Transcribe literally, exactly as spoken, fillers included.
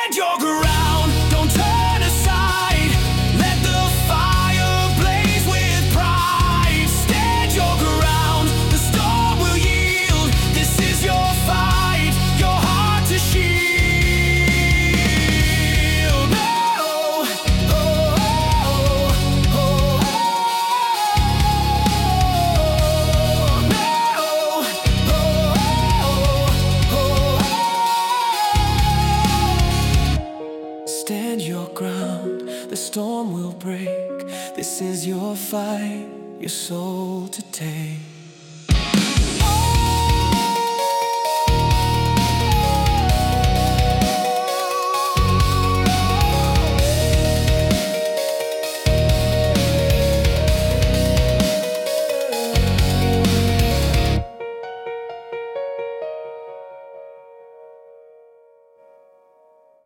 Stand your ground, don't turn aside. Let the fire blaze with pride. Stand your ground, the storm will yield. This is your fight, your heart to shield. No, oh, oh, oh, oh, no, oh, oh, oh. Stand your ground, the storm will break. This is your fight, your soul to take.